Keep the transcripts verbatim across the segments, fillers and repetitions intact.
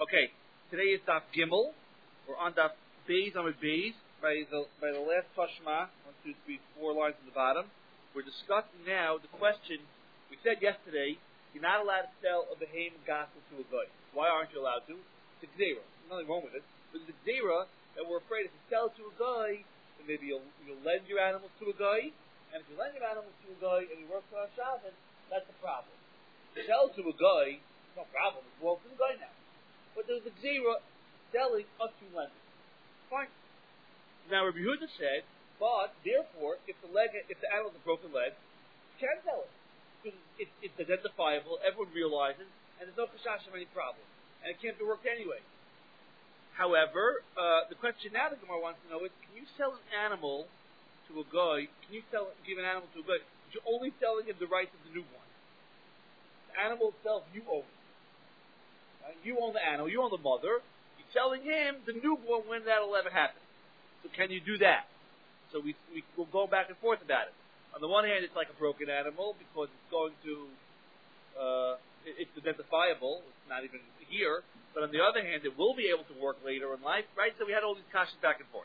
Okay, today is Daf Gimel. We're on Daf Beis Amud Beis by the by the last Tashma. One, two, three, four lines at the bottom. We're discussing now the question we said yesterday. You're not allowed to sell a behem gospel to a guy. Why aren't you allowed to? It's a gzera. There's nothing wrong with it. But it's a gzera that we're afraid if you sell it to a guy, then maybe you'll, you'll lend your animals to a guy. And if you lend your animals to a guy and he works on Shabbos, that's a problem. To sell to a guy, no problem. It belongs to the guy now. But there's a gzera selling us to lenders. Fine. Now Rabbi Yehuda said, but therefore, if the leg, if the animal has a broken leg, you can't sell it. Because it, it's identifiable, everyone realizes, and there's no chashash of any problem. And it can't be worked anyway. However, uh, the question now the Gemara wants to know is, can you sell an animal to a guy, can you sell, give an animal to a guy, but you're only selling him the rights of the newborn. The animal itself, you own it. Right? You own the animal, you own the mother, you're selling him the newborn when that'll ever happen. So can you do that? So we, we, we'll go back and forth about it. On the one hand, it's like a broken animal because it's going to, uh, it, it's identifiable. It's not even here. But on the other hand, it will be able to work later in life, right? So we had all these kashas back and forth.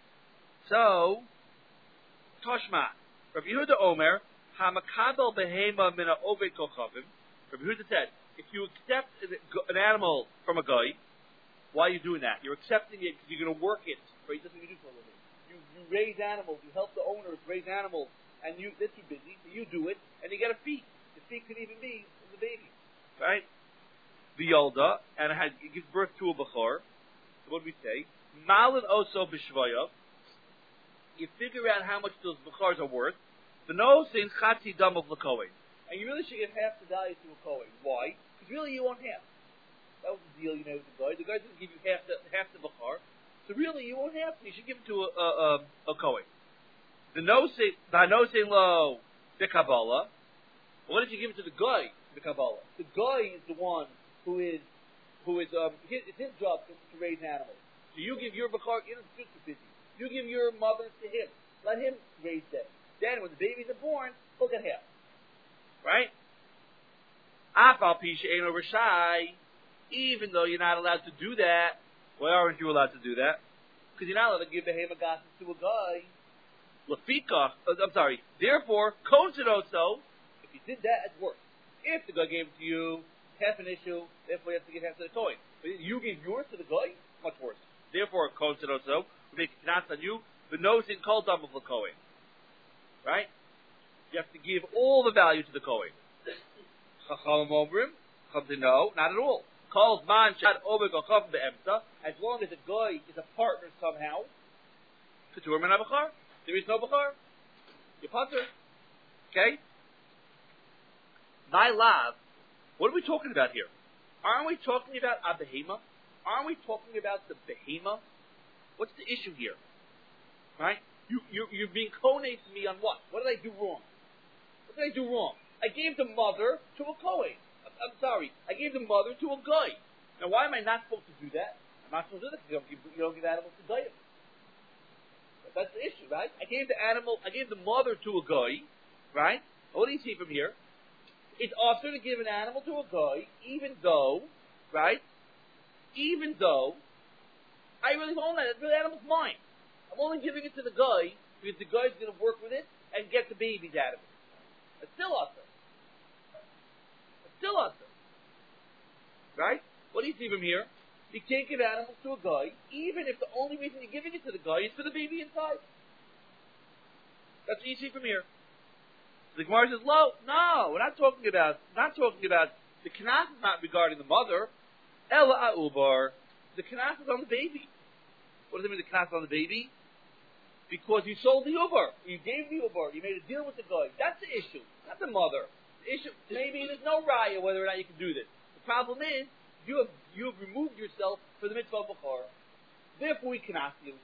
So, Toshma, Rabbi Yehuda Omer, Hamakabel behema mina oved kochavim. Rabbi Yehuda said, if you accept an animal from a guy, why are you doing that? You're accepting it because you're going to work it. Right? That's what you do for a living. You, you raise animals. You help the owners raise animals. And you, they're too busy, so you do it, and you get a fee. The fee could even be the baby, right? The Yolda, and it, has, it gives birth to a Bechor. So what do we say? Malin oso b'shvaya. You figure out how much those Bechors are worth. The nose in chatzi dam of the Kohen. And you really should give half the value to a Kohen. Why? Because really you want half. That was the deal you made with the guy. The guy didn't give you half the, half the Bechor. So really you want half. You should give it to a, a, a, a Kohen. The nose, the nose low, the Kabbalah. What did you give it to the guy? The Kabbalah. The guy is the one who is, who is, um, his, it's his job to, to raise animals. So you give your Bechor, you're just too busy. You give your mothers to him. Let him raise them. Then when the babies are born, he'll get half. Right? Afal pisha eno rishai. Even though you're not allowed to do that, why aren't you allowed to do that? Because you're not allowed to give the hemagas to a guy. Lafika, I'm sorry. Therefore, konsidoso, if you did that, it's worse. If the guy gave it to you, half an issue, therefore you have to give half to the Kohen. But you gave yours to the guy, much worse. Therefore, konsidoso, we make knots on you, the nose in kol dam of the Kohen. Right? You have to give all the value to the Kohen. Chachamim omrim, come to know, not at all. Calls man shad over gochav be'emsa, as long as the guy is a partner somehow, ketur min habachar. There is no Bechor. You putter. Okay? My love, what are we talking about here? Aren't we talking about a behema? Aren't we talking about the behema? What's the issue here? Right? You, you, you're being konate to me on what? What did I do wrong? What did I do wrong? I gave the mother to a Kohen. I'm, I'm sorry. I gave the mother to a guy. Now, why am I not supposed to do that? I'm not supposed to do that because you don't give, you don't give animals to guys. That's the issue, right? I gave the animal, I gave the mother to a guy, right? What do you see from here? It's also to give an animal to a guy, even though, right? Even though I really own that. The animal's mine. I'm only giving it to the guy because the guy's going to work with it and get the babies out of it. It's still awesome. It's still awesome. Right? What do you see from here? You can't give animals to a guy, even if the only reason you're giving it to the guy is for the baby inside. That's what you see from here. The Gemara says, "Lo, no, we're not talking about. Not talking about the knas is not regarding the mother. Ella a'ubar. The knas is on the baby. What does it mean? The knas is on the baby? Because you sold the ubar, you gave the ubar, you made a deal with the guy. That's the issue, not the mother. The issue. Maybe there's no raya whether or not you can do this. The problem is." You have, you have removed yourself for the mitzvah of Bechor. Therefore, we can ask you.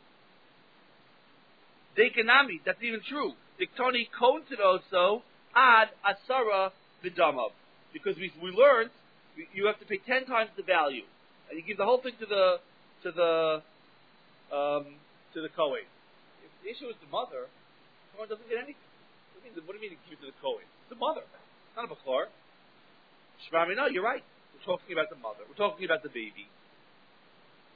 Dekanami, that's even true. Diktoni konsidoso ad asara vidamav. Because we we learned you have to pay ten times the value, and you give the whole thing to the to the um, to the Kohen. If the issue is the mother, someone doesn't get anything. What do you mean? What do you mean give it to the Kohen? It's the mother, it's not a Bechor. Shmami, no, you're right. We're talking about the mother. We're talking about the baby.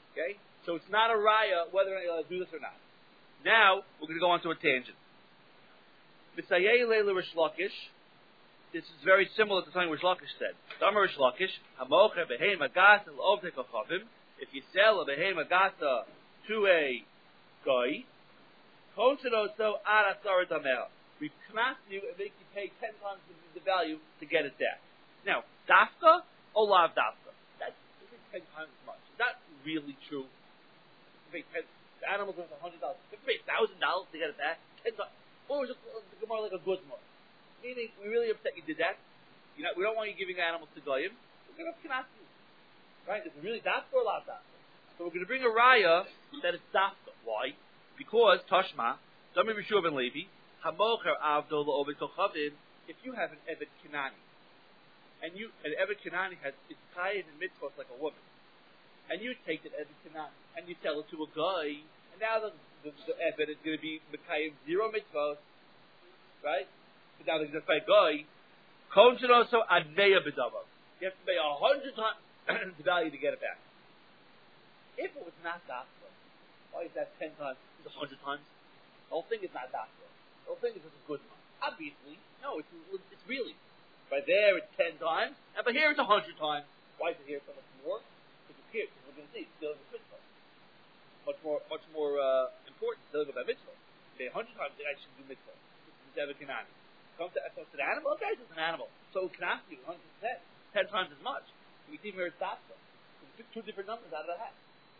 Okay? So it's not a raya whether or not you're allowed to do this or not. Now, we're going to go on to a tangent. Misayei leila Rish Lakish. This is very similar to something Rish Lakish said. Damar Rish Lakish, hamocher behem agasa l'ovdei kochavim. If you sell a behem agasa to a guy, konshenoso ad asar damel. We knas you and make you pay ten times the, the value to get it back. Now, dafka or lav dafka? That's ten times as much. Is that really true? You pay ten, the animal's worth a hundred dollars. You pay a thousand dollars to get it back. Ten times. Or is it more like a good month? Meaning, we're really upset you did that. You know, we don't want you giving animals to goyim. We're going to knas you. Right? Is it really dafka or lav dafka? So we're going to bring a raya that it's dafka. Why? Because Tashma, Dami Rishuv and Levi, Hamocher Avdol Ovid Kochavim. If you have an Evet Kinani, and you an Evet Kinani has it's chayiv in mitzvot like a woman, and you take that Evet Kinani and you sell it to a guy, and now the the, the Evet is going to be chayiv zero mitzvot, right? But now they're going to pay a guy. Kon also adveya b'davav. You have to pay a hundred times the value to get it back. If it was not dafka, why is that ten times? It's a hundred times. The whole thing is not dafka. The whole thing is just a good one. Obviously, no, it's it's really. By there it's ten times, and by here it's a hundred times. Why is it here so much more? Because it's here, because we're going to see it's dealing with mitzvah. Much more, much more uh, important dealing with that mitzvah. Okay, a hundred times they actually do mitzvah. This is David Kanani. Comes to, comes to the animal, okay, it's an animal. So it can ask you one hundred percent, ten times as much. We see here it's dafka. We took two different numbers out of the hat.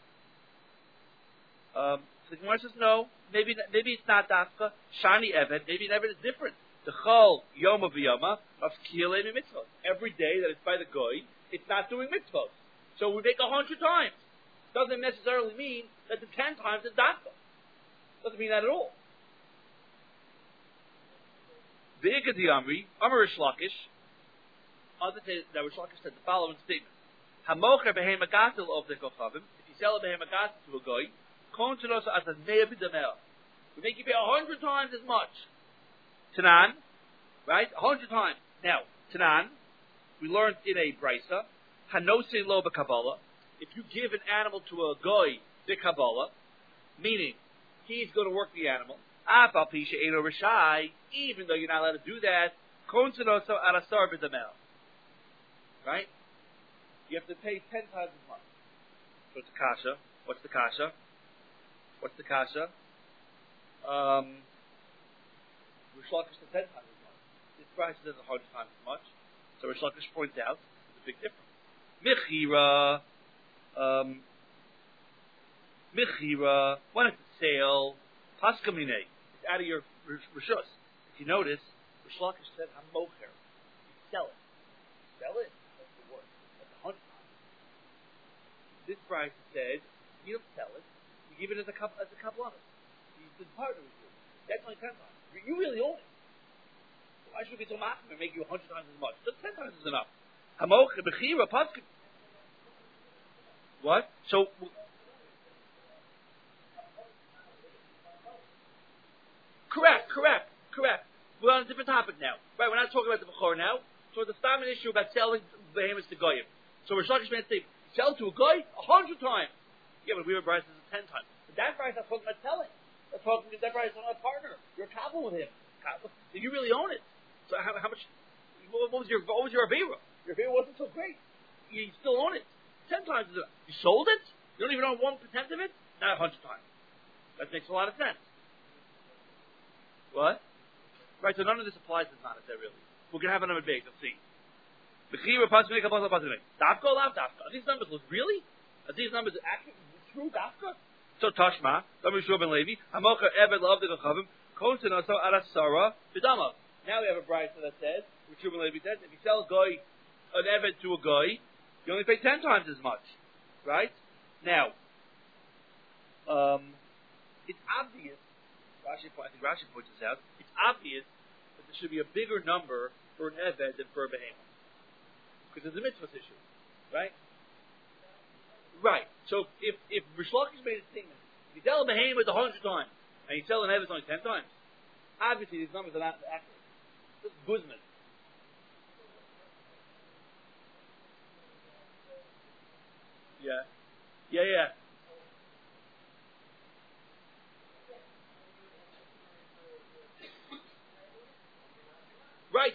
Um, so the Gemara says no. Maybe maybe it's not dafka. Shani Eved. Maybe an Eved is different. The chol yoma v'yoma of kiyalei mitzvot. Every day that it's by the goy, it's not doing mitzvot. So we make a hundred times. Doesn't necessarily mean that the ten times is dafka. Doesn't mean that at all. The Ikadi Amri, Amar Rish Lakish, other day that Rish Lakish said the following statement: Hamocher behem agasil of the kochavim. If you sell a behem agasil to a goy, konshenoso as a ne'abidamel. We make you pay a hundred times as much. Tanan, right? A hundred times. Now, Tanan, we learned in a brisa, Hanose lo b'kabbalah. If you give an animal to a goy b'kabbalah, meaning he's going to work the animal, afal pisha eno rishai, even though you're not allowed to do that, konshenoso arasar b'damel. Right? You have to pay ten times as much. So it's a kasha. What's the kasha? What's the kasha? Um, Rish Lakish said ten times as much. This price says a hundred times as much. So Rish Lakish points out there's a big difference. Mechira, um, Mechira, when it's a sale, Paskamine, it's out of your Rishus. If you notice, Rish Lakish said Hamocher. You sell it. Sell it. That's the word. That's a hundred times. This price said, you don't sell it. You give it as a couple as a couple of it. He's been partner with you. That's only ten times. You really own it. So why should we be so machmir and make you a hundred times as much? Just ten times is enough. Hamocher bechira paskin. What? So. Correct, correct, correct. We're on a different topic now. Right, we're not talking about the Bechor now. So it's a stam issue about selling behemoths to goyim. So Rish Lakish man say, sell to a goy a hundred times. Yeah, but we were prices is ten times. But that price I'm talking about selling. I'm talking that price on a partner. You're a couple with him. So you really own it. So how, how much? What was your what was your avera? Your avera wasn't so great. You still own it. Ten times is enough. You sold it. You don't even own one tenth of it. Not a hundred times. That makes a lot of sense. What? Right, so none of this applies to Zanat there really. We're going to have another base, you'll see. Dafka or lav dafka? Are these numbers really? Are these numbers actually true dafka? So Tashma, Dami Shub and Levi, Hamocha Eved Lav Dekachavim, Konshenoso Arasara B'damav. Now we have a brisa that says, which Shub and Levi says, if you sell a guy, an Eved to a guy, you only pay ten times as much. Right? Now, um, it's obvious, Rashi, I think Rashi points this out, it's obvious that there should be a bigger number for an Eved than for a Behemoth. Because it's a mitzvah issue. Right? Right. So if, if Rish Lakish made a statement, if you sell a Behemoth a hundred times, and you sell an Eved only ten times, obviously these numbers are not accurate. This is Guzman. Yeah. Yeah, yeah.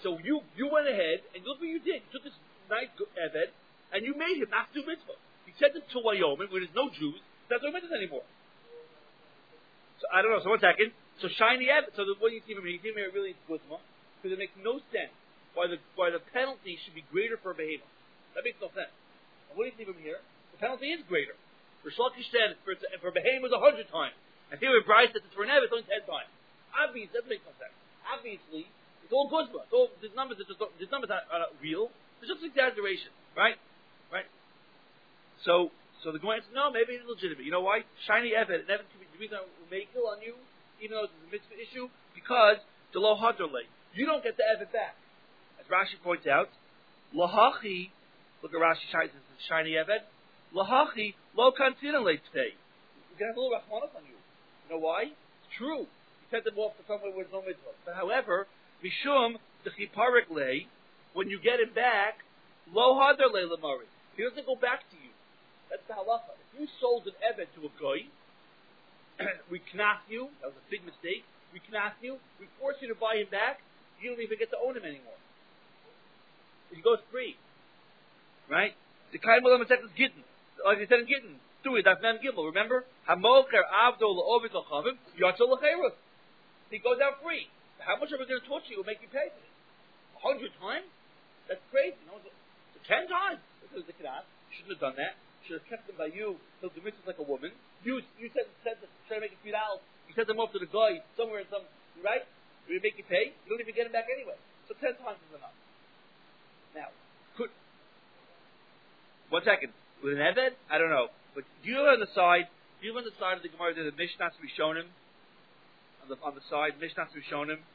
so you you went ahead and look what you did. You took this nice Eved and you made him not do mitzvah. You sent him to Wyoming where there's no Jews. That's not mitzvah anymore. So I don't know. So one second. So shiny Eved. So the, what do you see from here? You see from here really guzma because it makes no sense why the why the penalty should be greater for a behemoth. That makes no sense. And what do you see from here? The penalty is greater. For Shlakish said for for a behemoth a hundred times. And here with Bryce says it's for an Eved it's only ten times. Obviously, that makes no sense. Obviously. It's all guzma. It's all these numbers are just these numbers are, are not real. It's just exaggeration, right? Right. So so the Gemara says no, maybe it's legitimate. You know why? Shiny Eved, and Eved can be the reason we make kill on you, even though it's a mitzvah issue, because the lo hadrle. You don't get the Eved back. As Rashi points out, lahachi. Look at Rashi says shiny Eved. Lahachi lo kantina late today. You can have a little rachmanos on you. You know why? It's true. You sent them off to somewhere where there's no mitzvah. But however. Mishum the chiparik lay, when you get it back, lo hadar lay lamari. He doesn't go back to you. That's the halacha. If you sold an eved to a goy, we knas you. That was a big mistake. We knas you. We force you to buy him back. You don't even get to own him anymore. He goes free, right? The kain molam is gittin. Like they said in gittin, do it. That's man gimel. Remember, hamoker avdo laovid lachavim yatzol lachayrus. He goes out free. How much are we going to torture you and make you pay for this? A hundred times? That's crazy. No, so ten times. This was the knas. Shouldn't have done that. Should have kept them by you till the mitzvah like a woman. You you said said try to make it few dollars. You sent them off to the guy somewhere in some right. We make you pay. You don't even get them back anyway. So ten times is enough. Now, could one second with an eved? I don't know. But do you on the side? Do you on the side of the Gemara that the Mishnah to be shown him on the on the side? Mishnah to be shown him.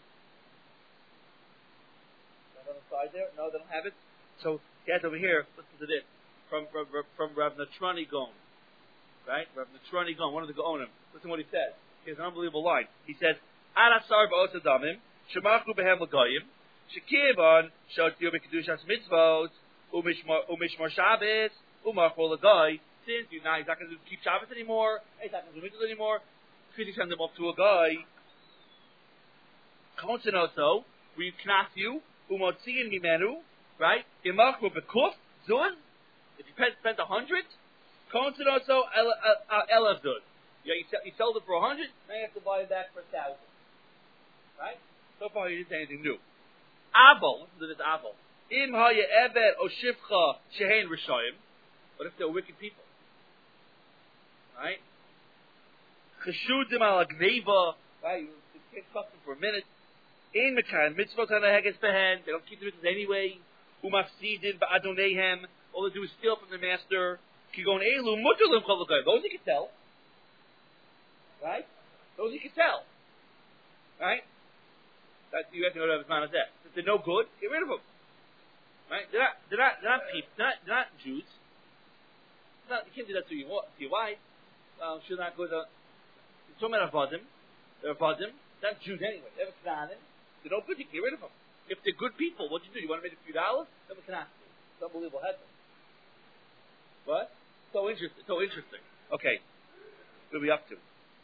On the side there? No, they don't have it. So, guys, over here, listen to this. From from, from Rav Natrani Gon. Right? Rav Natrani Gon, one of the Gaonim. Listen to what he says. He has an unbelievable line. He says, Arasar ba'osadamim, shemachu behem l'goyim, shekivan, shotio b'kedushas mitzvot, umishmar Shabbos, umarchol l'goy. Since you now he's not going to keep Shabbos anymore, he's not going to do mitzvot anymore, could you send them off to a guy? Konsonoso, where you knas you, umotziin mimenu, right? Imachru bekuf, zuz. If you spent a hundred, konsonoso elav zuz. Yeah, you sell, you sold it for a hundred, now you have to buy it back for a thousand. Right? So far, you didn't say anything new. Abel, listen to this Abel. Im haya eved o shivcha shehein rishayim. What if they're wicked people? Right? Cheshudim al agneva. Right? You can't trust them for a minute. In mekan mitzvot hanaheges behen. They don't keep the mitzvahs anyway. Umafsidin ba'adonehem. All they do is steal from the master. Kigon elu mutalim kol l'goyim. Those you can tell. Right? Those you can tell. Right? That you have to know what man is that. If they're no good, get rid of them. Right? They're not. They're not. They're not people. They're not, they're not Jews. It's not, you can't do that to your, to your wife. Um, she's not good. You're talking about avodim. They're avodim. They're not Jews anyway. They're knanim. They're no good. You can get rid of them. If they're good people, what do you do? You want to make a few dollars? Then we can ask you. It's unbelievable. Heaven. What? So interesting. So interesting. Okay. What are we up to?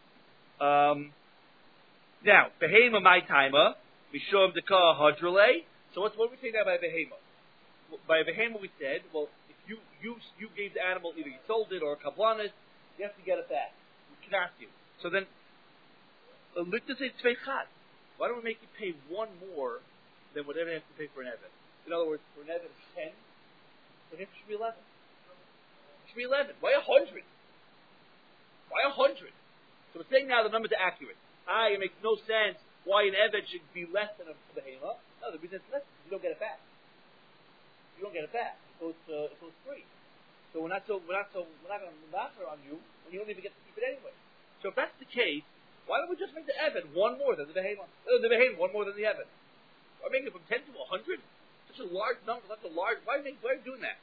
Um. Now, behema my timer. Mishum deka hadrale. So what's what we say now by behema? By behema we said, well, if you you you gave the animal either you sold it or a kablanis, you have to get it back. We can ask you. So then, let's say tzveichat. Why don't we make you pay one more than whatever you have to pay for an eved? In other words, for an eved it's ten, for him it should be eleven. It should be eleven. Why a hundred? Why a hundred? So we're saying now the numbers are accurate. Ah, it makes no sense why an eved should be less than a behema. No, the reason it's less is you don't get it back. You don't get it back. It goes, uh, it goes free. So we're not so we're not so we're not going to master on you, and you don't even get to keep it anyway. So if that's the case, why don't we just make the eved one more than the behema? Uh, the behema one more than the eved. Why make it from ten to a hundred? Such a large number. Such a large. Why make? Why are you doing that?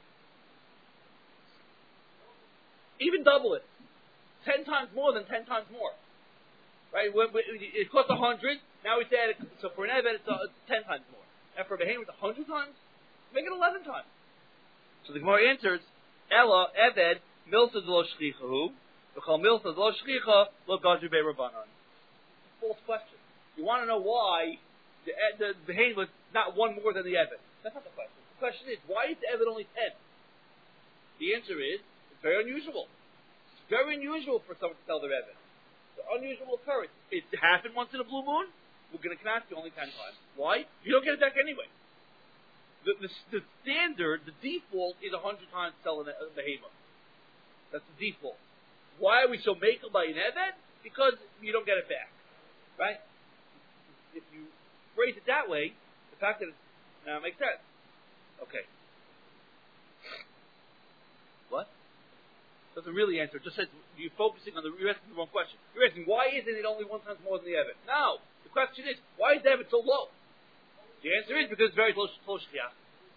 Even double it. Ten times more than ten times more. Right? It costs a hundred. Now we say it, so for an eved it's, uh, it's ten times more. And for a behema it's a hundred times. Make it eleven times. So the Gemara answers, Ella eved milsa lo shchichahu, v'chol milsa lo shchicha lo gadru be'rabanan. False question. You want to know why the the behema not one more than the Eved. That's not the question. The question is, why is the Eved only ten? The answer is, it's very unusual. It's very unusual for someone to sell their Eved. It's an unusual occurrence. It happened once in a blue moon. We're going to connect you only ten times. Why? You don't get it back anyway. The, the, the standard, the default, is a hundred times selling a behemoth. That's the default. Why are we so makel by an Eved? Because you don't get it back. Right? If you phrase it that way, the fact that it now makes sense. Okay. What? Doesn't really answer. It just says you're focusing on the, you're asking the wrong question. You're asking, why isn't it only one times more than the Eved? No. The question is, why is the Eved so low? The answer is because it's very close to Shchiach.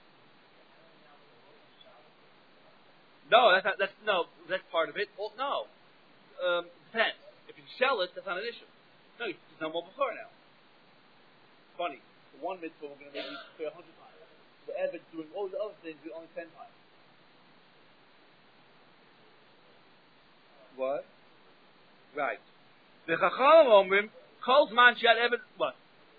No, that's not, that's, no, that's part of it. Well, no. Um, depends. If you sell it, that's not an issue. No, there's no more before now. Funny. The one mitzvah we're going to make you pay a hundred times. The Eved doing all the other things only ten times. What? Right. The Chachamim Omrim calls man Shiad Eved. What?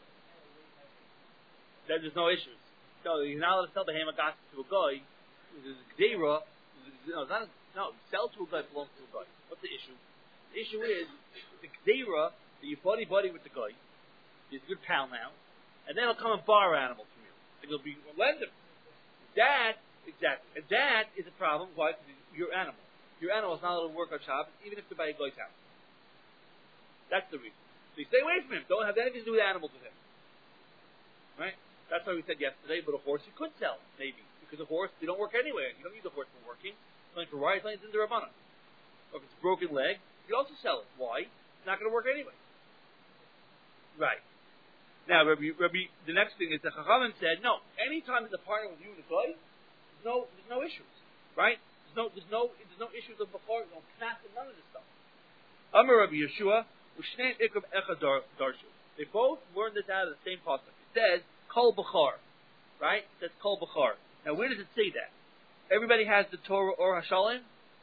Then there's no issues. So you're not allowed to sell the Hamagas to a guy. There's a Gdeira. No, it's not a, no, sell to a guy belongs to a guy. What's the issue? The issue is the Gdeira that you buddy buddy with the guy. He's a good pal now, and then he'll come and borrow animals from you. And he'll be well, lend him. That exactly, and that is a problem. Why? Because your animal, your animal is not allowed to work on Shabbos, even if they're by a guy's house. That's the reason. So you stay away from him. Don't have anything to do with animals with him. Right? That's why we said yesterday. But a horse you could sell, maybe, because a horse they don't work anywhere. You don't need the horse for working. It's only for rides, it's in the Rabbanan. Or if it's a broken leg, you can also sell it. Why? It's not going to work anyway. Right. Now, Rabbi, Rabbi, the next thing is the Chachamim said, no, anytime there's a partner with you and a guy, there's no, there's no issues. Right? There's no, there's no, there's no issues of Bechor, no Knas, and none of this stuff. Amar Rabbi Yeshua, Ushneim Ikram Echad Darshu. They both learned this out of the same pasuk. It says, Kol Bechor. Right? It says Kol Bechor. Now, where does it say that? Everybody has the Torah or Hashalim?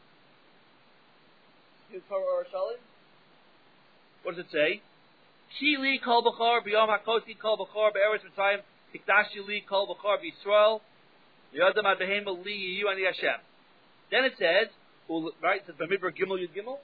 The Torah or Hashalim? What does it say? Ki li kol b'chor b'yom hakosi kol b'chor b'eretz Mitzrayim tikdashi li kol b'chor b'Yisrael yodam ad behema li yiyu ani Hashem. Then it says, right? It says B'midbar Gimel Yud Gimel.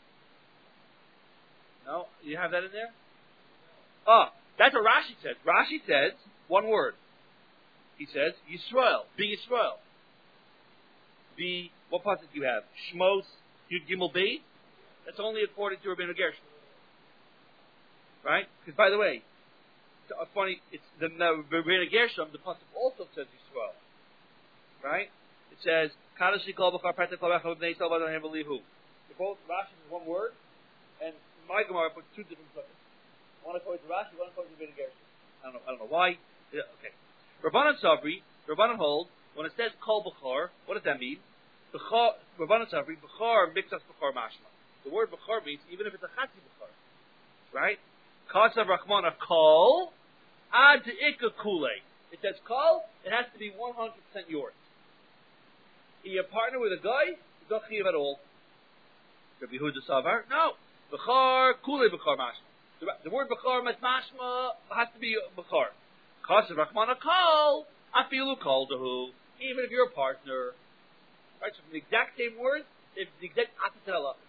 No, you have that in there. Ah, that's what Rashi says. Rashi says one word. He says Yisrael, be Yisrael. Be what pasuk do you have? Shmos Yud Gimel Beis. That's only according to Rabbeinu Gershon. Right? Because, by the way, it's uh, funny, it's the Rabbeinu Gershom, the pasuk also says Yisrael. Right? It says, Kadosh Yikol B'char Peta Kol B'char B'nei Yisrael B'adon Hem B'lihu. They're both, Rashi is one word, and my Gemara puts two different pasuk. One according to Rashi, one according to Rabbeinu Gershom. I don't know, I don't know why. Yeah, okay. Rabbanan Savri, Rabbanan hold, when it says Kol B'char, what does that mean? Rabbanan Savri, B'char mixas B'char mashma. The word B'char means, even if it's a Chatzi B'char. Right? Kasav Rachmana Kol Ad Ika Kule. It says Kol, it has to be one hundred percent yours. You're a partner with a guy, you don't chiv at all. Rabbi Yehuda Savar, no. Bechar Kule Bechar Mashma. The, the word Bechar Mashma has to be Bechar. Kasav Rachmana Kol Afilu Kol Dahu. Even if you're a partner. Right, so from the exact same word, it's the exact opposite halacha.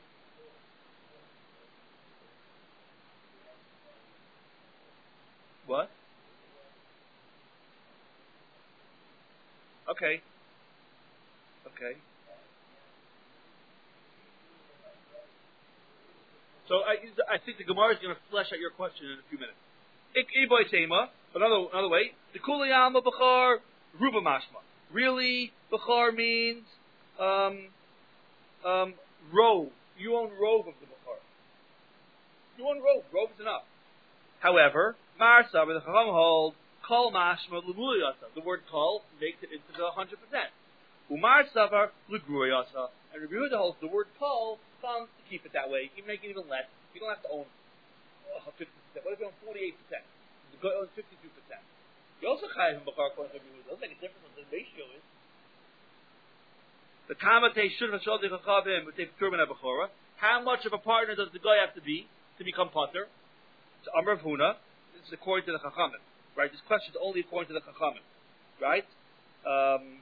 What? Okay. Okay. So I, I think the Gemara is going to flesh out your question in a few minutes. Ik iboy tema, another another way. The kuliyama b'char ruba mashma. Really, b'char means um, um, rove. You own rove of the b'char. You own rove. Rove is enough. However, Marsa, where the Chacham hold, Kol Mashma L'Gruyasa. The word Kol makes it into the one hundred percent. Umar Savar L'Gruyasa. And Rabbi Yehuda holds the word Kol comes to keep it that way. You can make it even less. You don't have to own oh, fifty percent. What if you own forty-eight percent? The guy owns fifty-two percent. You also chayav him b'char according to Rabbi Yehuda. It doesn't make a difference what the ratio is. The Kamatei Shur V'Shol D'Chachavim V'Tei P'Turban HaBechora. How much of a partner does the guy have to be to become Potter? It's Amar of Huna. This is according to the Chachamim. Right? This question is only according to the Chachamim. Right? Um,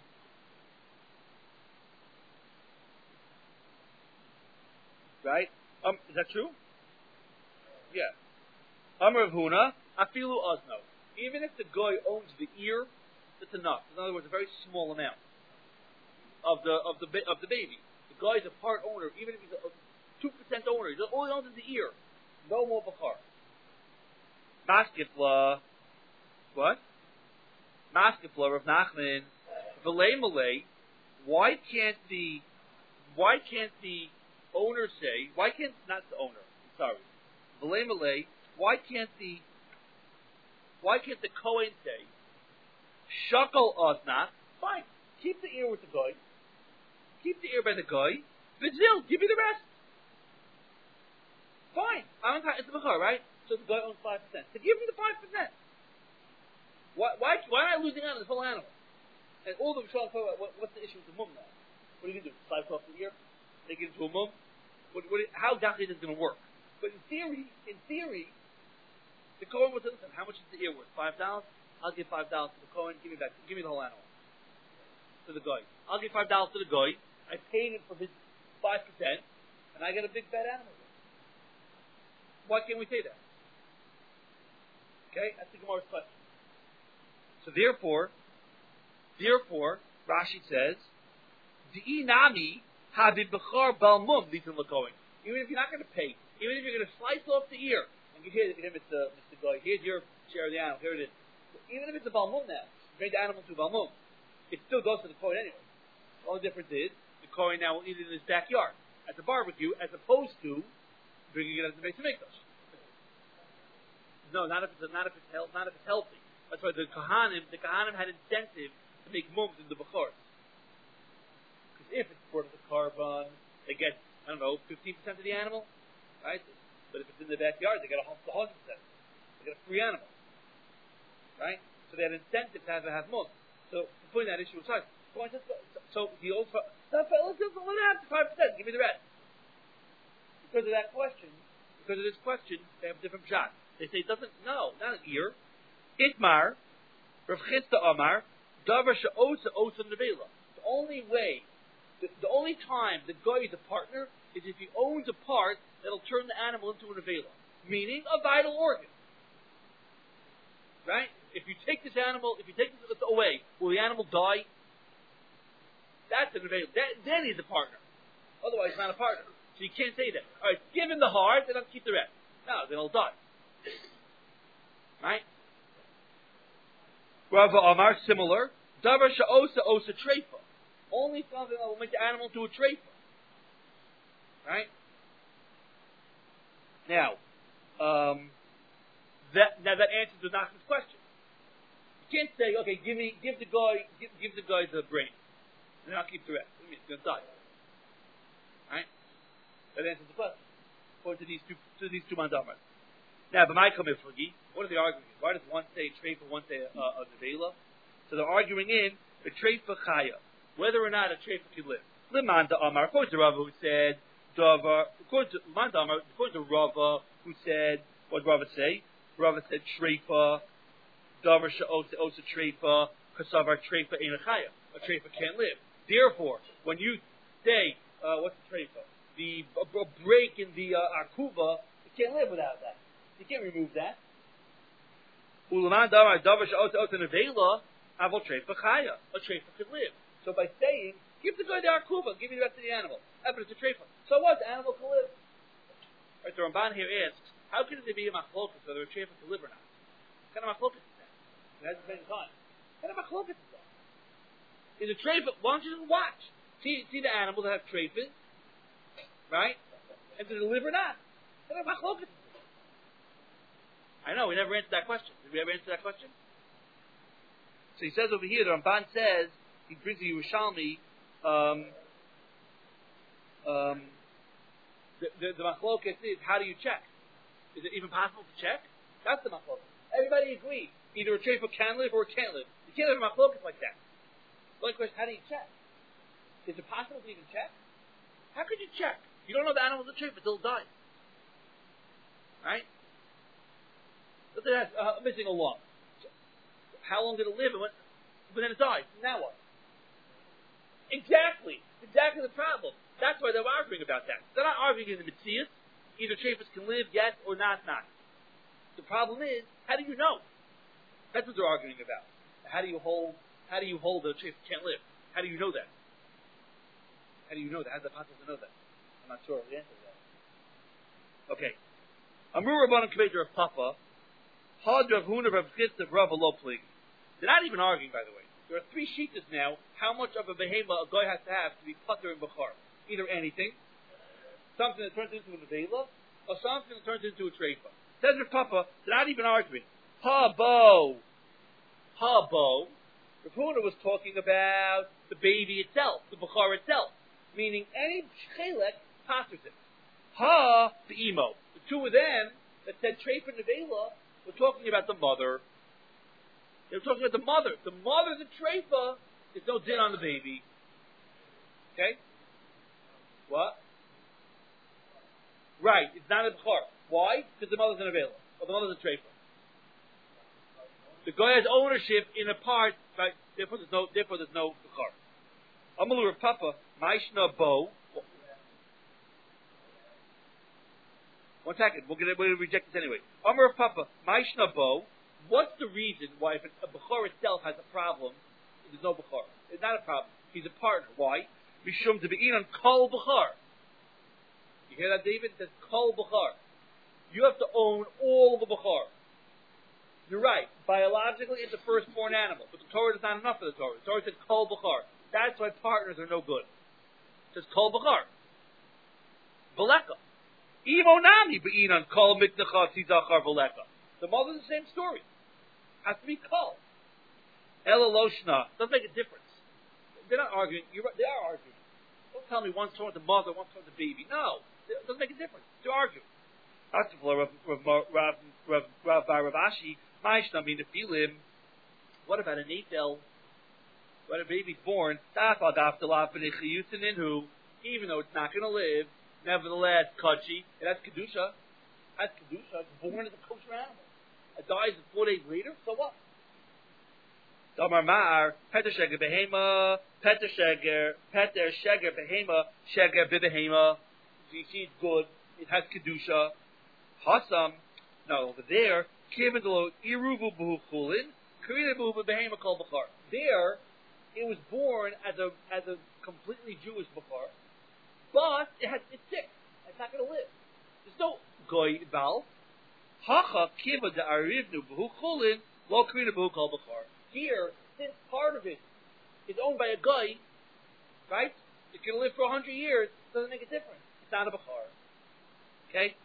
right? Um, is that true? Yeah. Amar Rav Huna, afilu ozno. Even if the guy owns the ear, that's enough. In other words, a very small amount of the of the of the baby. The guy's a part owner, even if he's a two percent owner. He all he owns is the ear. No more bakar. Maskifla. What? Maskifla Rav Nachman. V'lei malei. Why can't the why can't the owner say? Why can't not the owner? I'm sorry. V'lei malei. Why can't the why can't the Kohen say shakal oznach? Fine. Keep the ear with the guy. Keep the ear by the guy. V'zil, give me the rest. Fine. I'm it's a bakar, right? So the guy owns five percent. So give me the five percent. Why, why, why am I losing out on this whole animal? And all of them trying to talk about what, what's the issue with the mum now? What are you going to do? Slice off the ear? Make it into a mum? What, what, how exactly is this going to work? But in theory, in theory, the Kohen will say, listen, how much is the ear worth? Five dollars? I'll give five dollars to the Kohen. Give me back. Give me the whole animal. To the guy. I'll give five dollars to the guy. I paid him for his five percent, and I get a big fat animal. Why can't we say that? Okay, that's the Gemara's question. So therefore, therefore, Rashi says, "Di'i nami habib bechar bal mum litin lakohen." Even if you're not going to pay, even if you're going to slice off the ear and give here, here Mister Mister Guy, here's your share of the animal. Here it is. Even if it's a bal mum now, you made the animal to a bal mum, it still goes to the Kohen anyway. The only difference is the Kohen now will eat it in his backyard at the barbecue, as opposed to bringing it at the Beis Hamikdash. No, not if it's not if it's health, not if it's healthy. That's why the Kohanim, the Kohanim had incentive to make mums in the Bechors. Because if it's part of the carbon, they get, I don't know, fifteen percent of the animal, right? But if it's in the backyard, they get a hundred percent. They get a free animal, right? So they had incentive to have to have mums. So putting that issue aside, so the old let's have the five percent. Give me the rest. Because of that question, because of this question, they have a different shot. They say it doesn't. No, not an ear. Itmar, Rav Chisda Amar, Davar she'osa osa nevela. The only way, the, the only time the guy is a partner is if he owns a part that'll turn the animal into a nevela, meaning a vital organ. Right? If you take this animal, if you take this away, will the animal die? That's a nevela. That, then he's a partner. Otherwise, he's not a partner. So you can't say that. All right, give him the heart, then I'll keep the rest. No, then he'll die. Right? Rava Amar, similar. Davar she'osa osa treifa. Only something that will make the animal do a treifa. Right? Now, um, that now that answers the Nachman's question. You can't say, okay, give me, give the guy, give, give the guy the brain, and then I'll keep the rest. I mean, it's going to die. Right? That answers the question. According to these two, to these two mandamas. Now, but my kamiflagi, what are they arguing? Why does one say treifa, one say a uh, nevela? So they're arguing in the treifa chaya, whether or not a treifa can live. Liman da Amar, according to Rava, who said Davar, according to Liman da Amar, according to Rava, who said what did Rava say? Rava said treifa, Davar she'osa osa treifa, kasavar treifa ein a chaya. A treifa can't live. Therefore, when you say uh, what's the treifa? The a, a break in the uh, arkuva, you can't live without that. You can't remove that. Ulaman damar davar she'osa osa nevela, avol treifa chaya. A treifa can live. So by saying, give the guy the arkuva, give me the rest of the animal. Ah, but it's a treifa. So what? The animal can live. Right, the Ramban here asks, how can it be a machlokas whether a treifa can live or not? What kind of machlokas is that? It hasn't been time. What kind of machlokas is that? Is a treifa? Why don't you just watch? See, see the animals that have treifas, right? And do they live or not? What kind of machlokas is that? I know, we never answered that question. Did we ever answer that question? So he says over here, the Ramban says, he brings the Yerushalmi, um, um, the, the, the machlokas is, how do you check? Is it even possible to check? That's the machlokas. Everybody agrees. Either a treifa can live or it can't live. You can't live a machlokas like that. The only question, how do you check? Is it possible to even check? How could you check? You don't know the animal's a treifa until it dies. Right? But that's uh, missing a lump. How long did it live? And when, but then it died. Now what? Exactly. Exactly the problem. That's why they're arguing about that. They're not arguing in the Metzius. Either treifas can live, yes, or not, not. The problem is, how do you know? That's what they're arguing about. How do you hold? How do you hold that a treifas can't live? How do you know that? How do you know that? How's it possible to know that? I'm not sure of the answer to that. Okay. Amur Rabbanan Kaved Rav Papa, Had Rav Huna Rav Chisda Rav Aloplig. They're not even arguing, by the way. There are three sheetas now. How much of a behema a guy has to have to be putter in Bechar? Either anything, something that turns into a nevela, or something that turns into a treifa. Says Rav Papa, they're not even arguing. Ha bo, ha bo. Rav Huna was talking about the baby itself, the Bechar itself, meaning any chelek passes it. Ha be'imo. The two of them that said treifa nevela were talking about the mother. They were talking about the mother. The mother, the treifa, is no din on the baby. Okay? What? Right, it's not a bechar. Why? Because the mother's unavailable. Or the mother's a treifa. The guy has ownership in a part, right? Therefore there's no therefore there's no bechar. Amalu Rav Papa, Maishna Bo. One second, we're gonna, we're gonna reject this anyway. Amar Rav Papa, Maishna Bo. What's the reason why if a bechar itself has a problem, there's no bechar? It's not a problem. He's a partner. Why? Mishum to be on kol bechar. You hear that, David? It says kol bechar. You have to own all the bechar. You're right. Biologically, it's a firstborn animal, but the Torah is not enough for the Torah. The Torah says kol bechar. That's why partners are no good. It says kol bechar. Veleka. Ivo nami be'in on kol miknecha tzizachar veleka. The mother's the same story. Has to be kol. Ela loshna. Doesn't make a difference. They're not arguing. You're right. They are arguing. Don't tell me one's toward the mother, one's toward the baby. No. It doesn't make a difference. They're arguing. That's the Rav Rav Rav Rav Ashi. Ma'ishna min nefilim. What about an Eitel? When a baby's born, even though it's not going to live, nevertheless, kachi, it has kedusha. It has kedusha. It's born as a kosher animal. It dies four days later. So what? Damar Ma'ar, Peter Sheger Behema, Peter Sheger, Peter Sheger Behema, Sheger Bibehema. You see, it's good. It has kedusha. Hasam. Now over there, Kivendelo Iruvu Buhulin, Karina Buhu Behema Kol Bachar. There, it was born as a as a completely Jewish Bachar, but it has it's sick. It's not going to live. There's no goy involved. Hacha Kiva de Arivnu Buhulin, Lo Karina Buhu Kol Bachar. Here, since part of it is owned by a guy, right? It can live for a hundred years. Doesn't make a difference. It's not a bechar. Okay.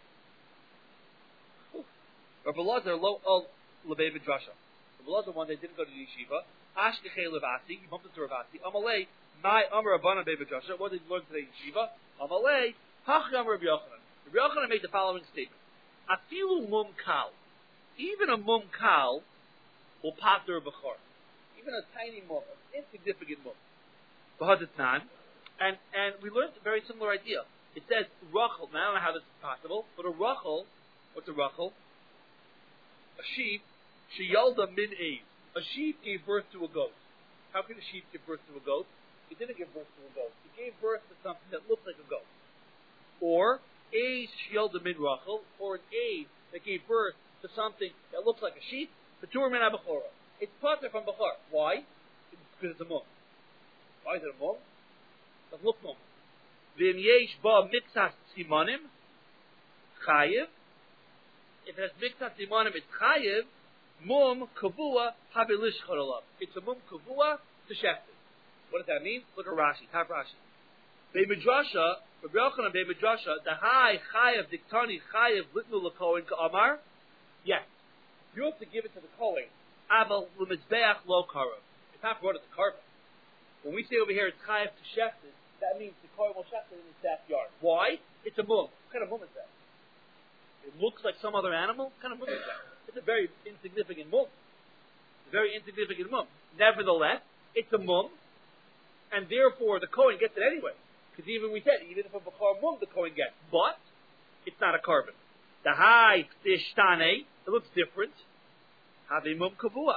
Rabbi Lazar lo oh lebei midrasha. Rabbi Lazar one day didn't go to the yeshiva. Ashkechei levasi. He bumped into Ravasi. Amalei my Amar Rabbanan bei midrasha. What did he learn today in yeshiva? Amalei hach Amar Rabbi Yochanan. Rabbi Yochanan made the following statement: Afilu mum kal. Even a mum kal will pater a bechor. Even a tiny mum, an insignificant mum. B'hadatan. And and we learned a very similar idea. It says Rachel. Now I don't know how this is possible, but a Rachel, what's a Rachel? A sheep. She yalda min eiv. A sheep gave birth to a goat. How can a sheep give birth to a goat? It didn't give birth to a goat. It gave birth to something that looked like a goat. Or a yalda min Rachel, or an eiv that gave birth to something that looks like a sheep. Patur min abachora. It's pater from bachor. Why? Because it's a mum. Why is it a mum? It doesn't look mum. V'im yesh ba mixas simanim chayiv. If it has mixas simanim, it's chayiv. Mum kavua havilish chorolav. It's a mum kavua to shefted. What does that mean? Look at Rashi. Have Rashi. Bei midrasha, Rabbi Yochanan bei midrasha, the high chayiv diktani chayiv litnu lekohen ka'amar. Yes. You have to give it to the Kohen. Abel l'mizbeach lo karav. It's not brought at the carbon. When we say over here it's chayav to shefted, that means the Kohen will shefted in his backyard. Why? It's a mum. What kind of mum is that? It looks like some other animal. What kind of mum is that? It's a very insignificant mum. It's a very insignificant mum. Nevertheless, it's a mum, and therefore the Kohen gets it anyway. Because even we said, even if a bechor mum, the Kohen gets. But it's not a carbon. The high tishtane. It looks different. Have a mum kavua.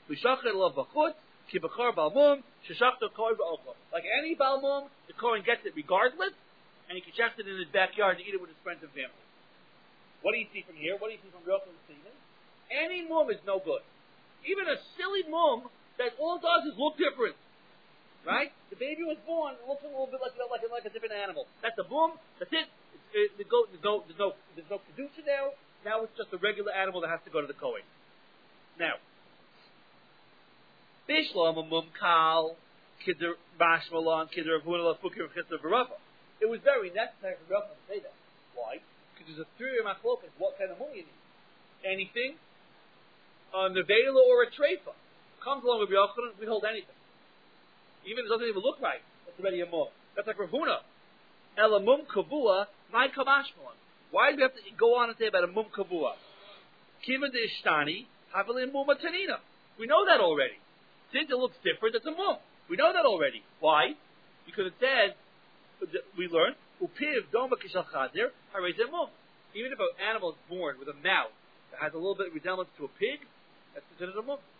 Like any balmum, the Kohen gets it regardless, and he can chest it in his backyard and eat it with his friends and family. What do you see from here? What do you see from Yochanan and Simon? Any mum is no good. Even a silly mum that all it does is look different. Right? The baby was born, it looks a little bit like like, like a different animal. That's a mum, that's it. It's, it, the goat, there's no, there's no, there's no kedusha now. Now it's just a regular animal that has to go to the Kohen. Now, Bishlam a mum kal, kidder bashmalon, kidder avunala, fukir chitzer v'rava. It was very necessary for Yochanan to say that. Why? Because there's a three machlokas. What kind of mum you need? Anything, a nevela or a treifa. Comes along with Yochanan, we hold anything. Even if it doesn't even look right, that's already a mum. That's like Rav Huna. Ela mum kavua, my kamashmalon. Why do we have to go on and say about a mum kavua? Kiva de ishtani, havelin mum tanina. We know that already. Since it looks different, it's a mum. We know that already. Why? Because it says, we learned, upiv doma kishal chazer, harezeh mum. Even if an animal is born with a mouth that has a little bit of resemblance to a pig, that's considered a mum.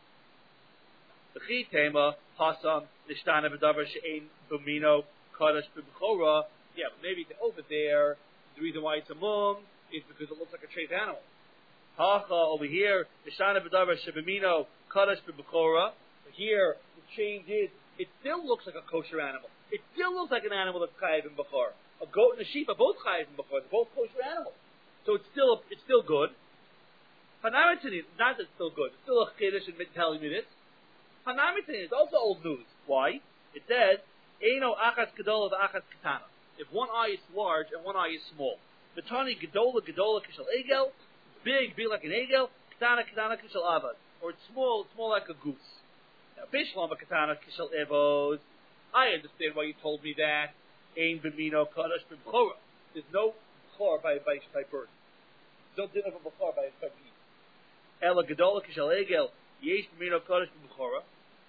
The chitema hasam nishtana v'davar she'ein b'mino kadosh b'bechora. Yeah, but maybe over there the reason why it's a mum is because it looks like a treif animal. Hacha over here nishtana v'davar she'b'mino kadosh b'bechora. Here the change is it still looks like a kosher animal. It still looks like an animal that's chayiv in bechor. A goat and a sheep are both chayiv in bechor. They're both kosher animals, so it's still it's still good. Hanamitin, not that it's still good. It's still a chiddush in telling me this. Hanamitin is also old news. Why? It says, Eino achas gedola v'achas katana. If one eye is large and one eye is small. V'tani gedola gedola kishal egel. Big, big like an egel. Katana katana kishal avad. Or it's small, it's more like a goose. Now, bishlam katana kishal evos. I understand why you told me that. Ein b'mino kadosh b'bchora. There's no b'chor by, by, by birth. There's no dinner of a b'chor by, by meat. Ela gedola kishal egel. Yesh b'mino kadosh b'bchora.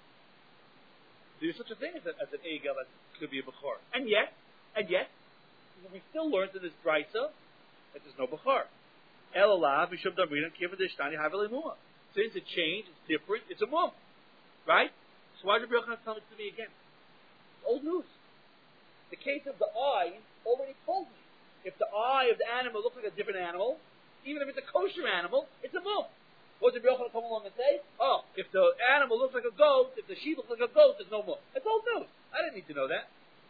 There's such a thing as, a, as an egel that could be a b'chor. And yet, and yet, we still learned in this brisa that there's no b'chor. Ela la v'shum damrinan kiva d'ishtani havele muma. Since it changed, it's different, it's a mum. Right? So why did Rabbi Yochanan tell it to me again? It's old news. The case of the eye already told me. If the eye of the animal looks like a different animal, even if it's a kosher animal, it's a mum. What did Rabbi Yochanan come along and say? Oh, if the animal looks like a goat, if the sheep looks like a goat, there's no mum. It's old news. I didn't need to know that.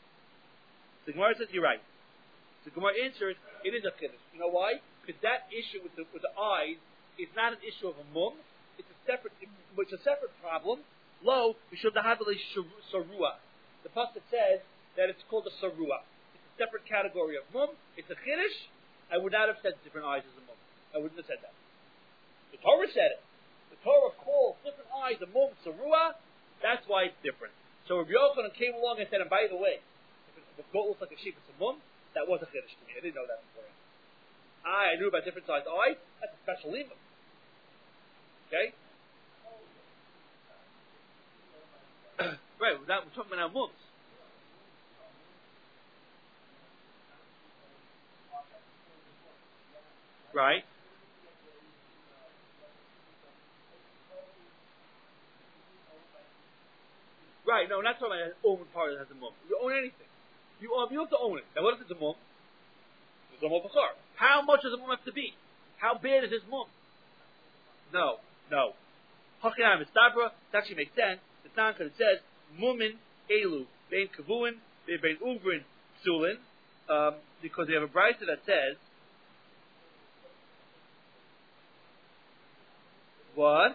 The Gemara says you're right. The Gemara answers, it is a chiddush. You know why? Because that issue with the with the eyes is not an issue of a mum. It's a separate, it's a separate problem. Lo, we should have a sarua. The pasuk says that it's called a sarua. It's a separate category of mum. It's a chiddush. I would not have said different eyes as a mum. I wouldn't have said that. The Torah said it. The Torah calls different eyes a mum sarua. That's why it's different. So Rabbi Yochanan came along and said, and by the way, if, it, if a goat looks like a sheep, it's a mum. That was a chiddush to me. I didn't know that before. I, I knew about different size eye. That's a special limum. Okay? Right, we're, not, we're talking about our mums. Right? Right, no, we're not talking about an own part that has a mum. You own anything. You own, you have to own it. Now, what if it's a mum? It's a mum b'char. How much does a mum have to be? How bad is his mum? No, no. Hakinam Mistabra, it actually makes sense. It's not because it says, Mumin Elu, Bein Kavuin, Bein Uvrin, Psulin, um, because they have a brisa that says, what?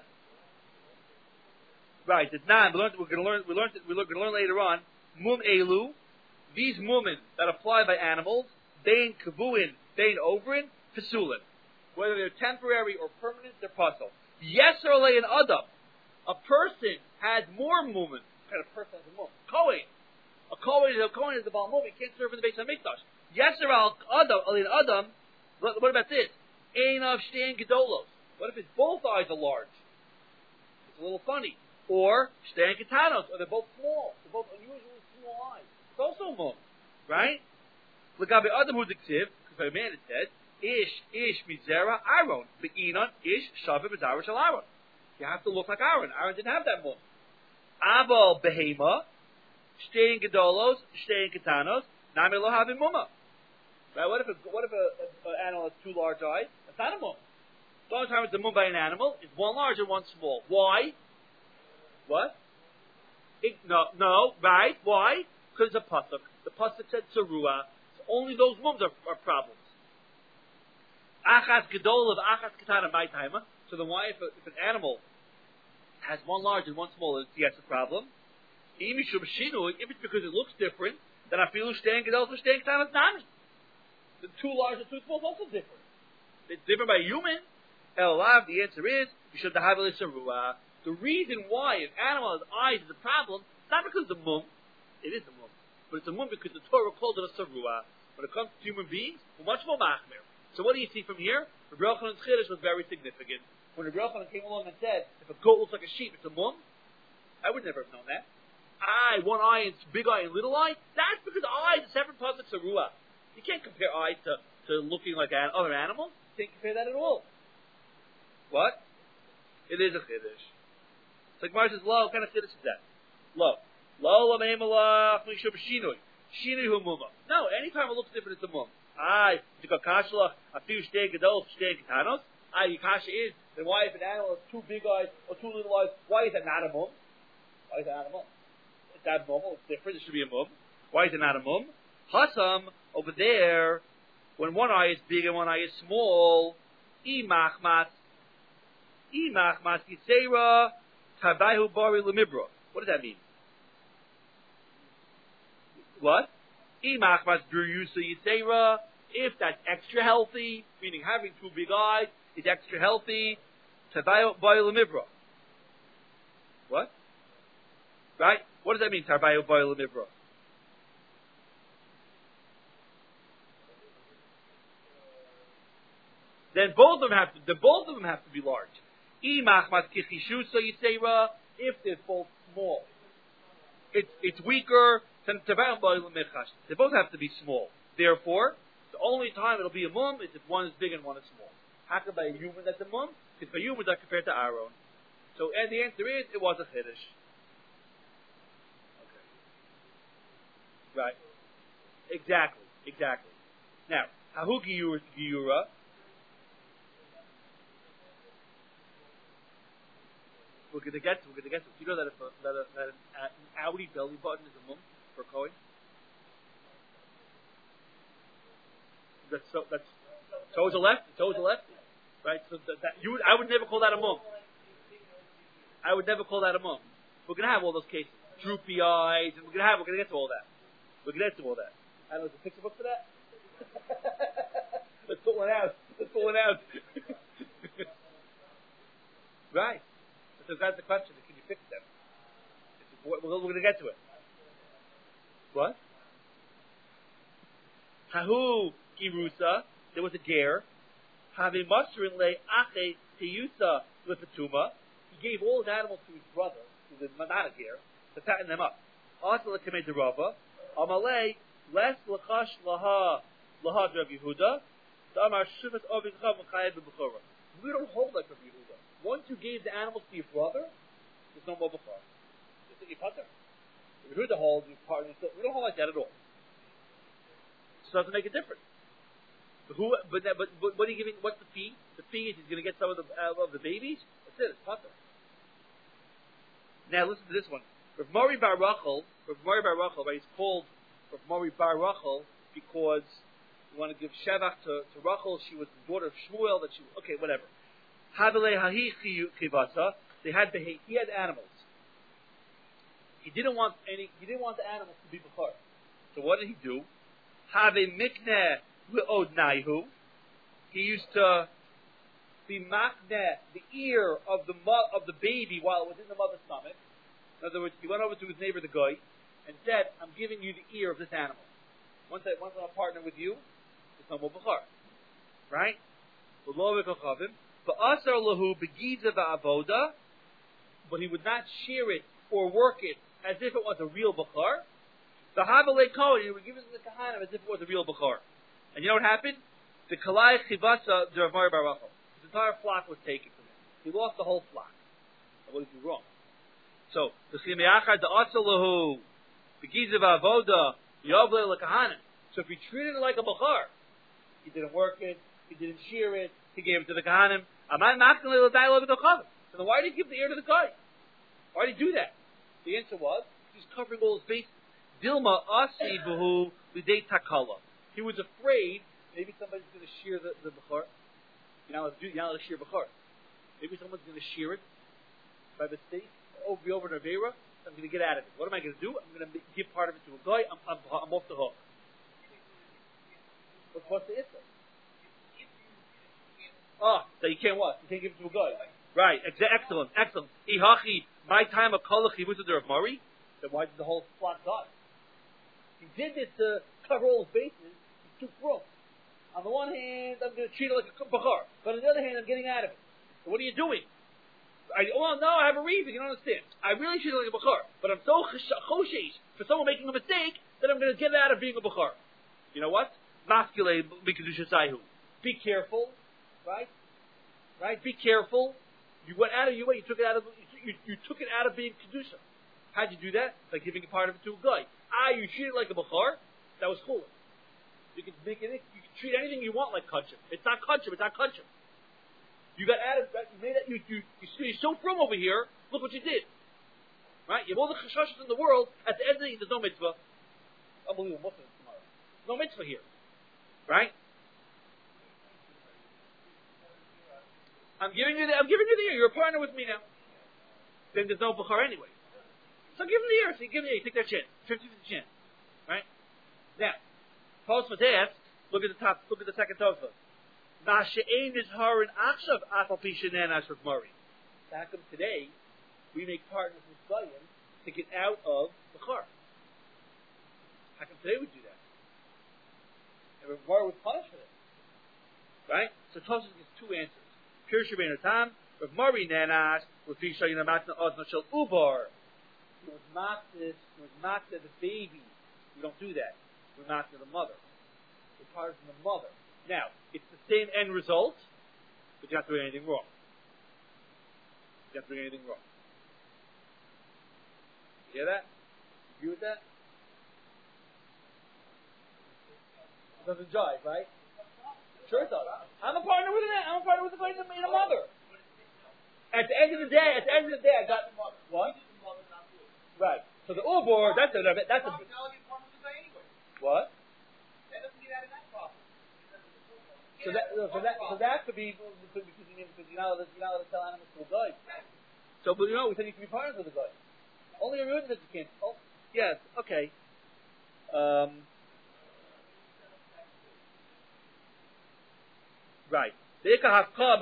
Right, it's not. We learned, we're going to learn. We learned. We're going to learn later on. Mum elu, these mumin that apply by animals, bein kavuin, bein ovrin, pesulin. Whether they're temporary or permanent, they're puzzle. Yes or lay an adam. A person has more mumin. What kind of person has a mumin? Kohen. A Kohen is a Kohen is the Baal Mum. He can't serve in the Beis Hamikdash. Yes or al adam, lay an adam. What about this? Ein of shtein gedolos. What if his both eyes are large? It's a little funny. Or shtein katanos, or they're both small. They're both unusually small eyes. It's also a mum, right? L'gabe adam hu diktiv, because by a man it says, ish ish mizera aron, be'inon ish shaveh b'dara shel aron. You have to look like Aaron. Aaron didn't have that mum. Aval behema, shtein gedolos, shtein ketanos, nami lo havim mumma. Right? What if a, what if a, a, a animal has two large eyes? That's not a mum. The only time it's a mum by an animal is one large and one small. Why? What? It, no, no, right? Why? Because it's a pasuk. The pasuk said tzarua. So only those mums are, are problems. Achas gedol of achas ketana my timer. So then why, if, a, if an animal has one large and one small, it's yes a problem. If it's because it looks different, then I feel shtein gedol to shtein ketana nami. The two large and two small is also different. It's different by a human. Elav, the answer is you should have a tzarua. The reason why an animal has eyes is a problem, not because of the mum, it is a mum, but it's a mum because the Torah called it a sarua. When it comes to human beings, we're much more machmir. So what do you see from here? Rabbi Yochanan's chiddush was very significant. When Rabbi Yochanan came along and said, if a goat looks like a sheep, it's a mum, I would never have known that. Eye, one eye, and big eye and little eye, that's because eyes is separate parts of sarua. You can't compare eyes to, to looking like an, other animals. You can't compare that at all. What? It is a chiddush. So Gemara says, "Lo, what kind of chiddush is that? Lo, lo lameim alach mishum shinui, shinui hu mumma. No, anytime it looks different, it's a mum. Aye, tika kashlach afiu shtei gedol shtei ketanos. Aye, your kasha is then why if an animal has two big eyes or two little eyes, why is that not a mum? Why is that not a mum? It's abnormal. It's different. It should be a mum. Why is it not a mum? Hasam over there, when one eye is big and one eye is small, imachmas, imachmas yisera. Tabayu bari lemibra. What does that mean? What? Imachmas bruyusa yisera. If that's extra healthy, meaning having two big eyes is extra healthy. Tabayu bari lemibra. What? Right? What does that mean? Tabayu bari lemibra. Then both of them have to. Then both of them have to be large. If they're both small, it's it's weaker than they both have to be small. Therefore, the only time it'll be a mum is if one is big and one is small. How come by a human that's a mum? Because by humans are compared to Aaron. So, and the answer is it was a chiddush. Okay. Right. Exactly. Exactly. Now, hahu giyura. We're going to get to. We're going to get to. Do you know that if a, that, a, that an, uh, an Audi belly button is a mum for a Kohen? That's so. That's toes are left. Toes are left. Right. So that, that you. Would, I would never call that a mum. I would never call that a mum. We're going to have all those cases. Droopy eyes, and we're going to have. We're going to get to all that. We're going to get to all that. I don't know. Is a picture book for that? Let's put one out. Let's put one out. Right. So that's the question. Can you fix them? We're, we're going to get to it. What? Hahu girusa. There was a ger. Having mustering le ache teyusa lipatuma. He gave all his animals to his brother, who was not a ger, to fatten them up. Also le kamei derava. Amalei les lachash laha laha Rav Yehuda. Damar shivas ovichav mechayed b'bechora. We don't hold like Rav Yehuda. Once you gave the animals to your brother, there's no more b'chor. It's a yipater. If you heard the hold, you partner. We don't hold like that at all. So it doesn't make a difference. But who? But, but, but what are you giving? What's the fee? The fee is he's going to get some of the uh, of the babies. That's it. It's pater. Now listen to this one. Rav Mori Bar Rachel. Rav Mori Bar Rachel. Right? He's called Rav Mori Bar Rachel because you want to give shevach to, to Rachel. She was the daughter of Shmuel. That she okay, whatever. They had he had animals. He didn't want any. He didn't want the animals to be b'chor. So what did he do? Have a mikneh le'odnaihu. He used to be makneh the ear of the mo- of the baby while it was in the mother's stomach. In other words, he went over to his neighbor the guy and said, "I'm giving you the ear of this animal. Once I once I'm a partner with you, it's no more b'chor, right?" But asar lahu begiza va'avoda, but he would not shear it or work it as if it was a real bachar. The habalei kohen, he would give it to the kahanim as if it was a real bachar. And you know what happened? The kalai chivasa the Rav Mori Bar Rachel. His entire flock was taken from him. He lost the whole flock. What did he do wrong? So, the Chimeachar the Atzalahu, the Gizav Avoda, Yovle Lekahanim. So if he treated it like a Bachar, he didn't work it, he didn't shear it, he gave it to the Kahanim. So then why did he give the ear to the guy? Why did he do that? The answer was, he's covering all his bases. Dilma Asi Bahu Lidei Takala. He was afraid maybe somebody's going to shear the, the Bachar. You're not allowed to do, you're not allowed to shear Bachar. Maybe someone's going to shear it by mistake, oh, be over an Avera, I'm going to get out of it. What am I going to do? I'm going to give part of it to a guy, I'm, I'm, I'm off the hook. What's, what's the issue? Oh, so you can't what? You can't give it to a guy. Right, ex- excellent, excellent. Ihachi, my time of Kolach, he was there of Murray. Then why did the whole plot die? He did this to cover all his bases. It's too cruel. On the one hand, I'm going to treat it like a Bachar. But on the other hand, I'm getting out of it. So what are you doing? I, oh, no, I have a reason. You don't understand. I really treat it like a Bachar. But I'm so choshesh for someone making a mistake that I'm going to get out of being a Bachar. You know what? Masculate Mikadusha Saihu. Be careful. Right? Right? Be careful. You went out of your way. You took it out of you, you, you took it out of being kedusha. How'd you do that? By giving a part of it to a guy. Ah, you treat it like a bachar. That was cool. You can make it. You can treat anything you want like kachim. It's not kachim. It's not kachim. You got out of that. You made that. You you you're so from over here. Look what you did. Right? You have all the chashashas in the world. At the end of the day, there's no mitzvah. Unbelievable. Muslims tomorrow. No mitzvah here. Right? I'm giving you the, I'm giving you the ear. You're a partner with me now. Then there's no Bukhar anyway. So give him the ear. So you give him the ear. You take that chance. fifty-fifty chance. Right? Now, Tosfot asks, look at the top, look at the second Tosfot. Masha'ein is harin achshav afal pi shenan asher Murray. How come today we make partners with Goyim to get out of Bukhar? How come today we do that? And Rav was punished for this. Right? So Tosfot gives two answers. Pirush Rabbeinu Tam, Rav Murray Nanas, with Fisha Yinamatna Odna Shel Ubar. He was Matzis, he was Matzah the baby. We don't do that. We're Matzah the mother. We're part of the mother. Now, it's the same end result, but you're not doing anything wrong. You're not doing anything wrong. You hear that? You agree with that? It doesn't jive, right? Sure it does. I'm a partner with an I'm a partner with a guy and a mother. At the end of the day, at the end of the day, I got what? Right. So the Ubor, that's a that's a what? So that so that so that could be because you because you're not allowed you're not allowed to tell animals to a guy. So but you know we said you can be partners with a guy. Only a rude that you can't. Oh yes, okay. Um. Right. There's no,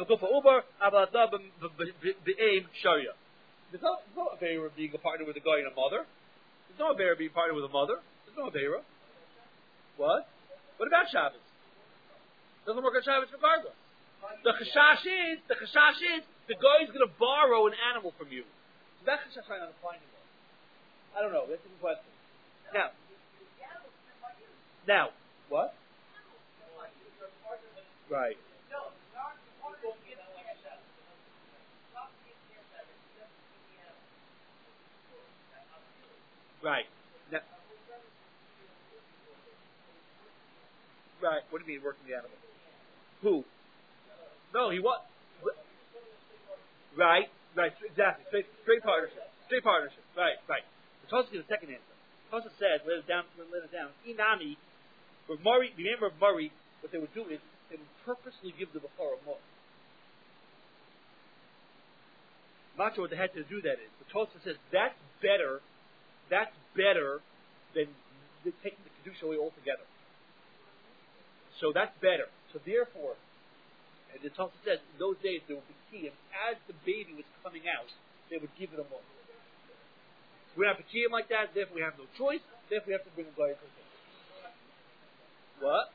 no Avera being a partner with a guy and a mother. There's no Avera being a partner with a mother. There's no Avera. What? What about Shabbos? Doesn't work on Shabbos regardless. The chashash is, the chashash is, the guy is going to borrow an animal from you. So that chashash might not apply anymore. I don't know. That's a good question. Now. Now. What? Right. Right. Now, right. What do you mean working the animal? Who? No, he what? Right. Right. Exactly. Straight, straight partnership. Straight partnership. Right. Right. The Tosfot gives a second answer. The Tosfot says, let it down. Let it down. Inami. For Murray, remember of Murray, what they would do is they would purposely give the Bechorah more. I'm not sure what the head to do that is. The Tosfot says that's better. That's better than taking the Kedusha away altogether. So that's better. So therefore, and the Tosfot says, in those days there would be Kiyam. As the baby was coming out, they would give it a more. We don't have a Kiyam like that, therefore we have no choice, therefore we have to bring a guy to the What?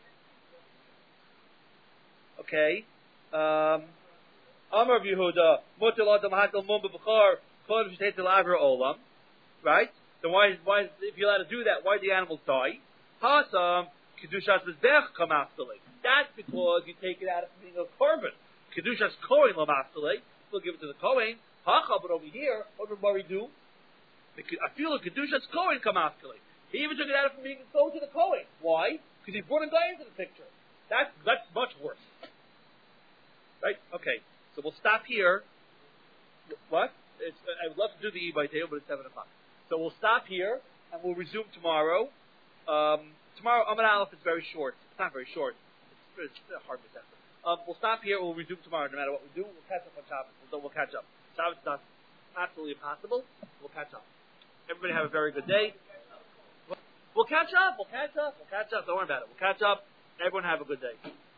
Okay. Um, Amar of Yehuda, Motel Adam Hakel Mumba Bechar, Kodem Shtetel Avra Olam. Right? So why, why, if you're allowed to do that, why do the animals die? Hasam, Kedushas Mizbech come after. That's because you take it out of being a korban. Kedushas Kohen Lam after. Still give it to the Kohen. Hacha, but over here, what did Murray do? I feel a Kedushas Kohen Kamaskali. He even took it out from being exposed to the Kohen. Why? Because he brought a guy into the picture. That's, that's much worse. Right? Okay. So we'll stop here. What? It's, I would love to do the E by table, but it's seven o'clock. So we'll stop here, and we'll resume tomorrow. Um, tomorrow, Amud Aleph is very short. It's not very short. It's, it's hard to test. Um, we'll stop here. We'll resume tomorrow. No matter what we do, we'll catch up on Shabbos. We'll, we'll catch up. Shabbos is not absolutely impossible. We'll catch up. Everybody have a very good day. We'll catch up. We'll catch up. We'll catch up. Don't worry about it. We'll catch up. Everyone have a good day.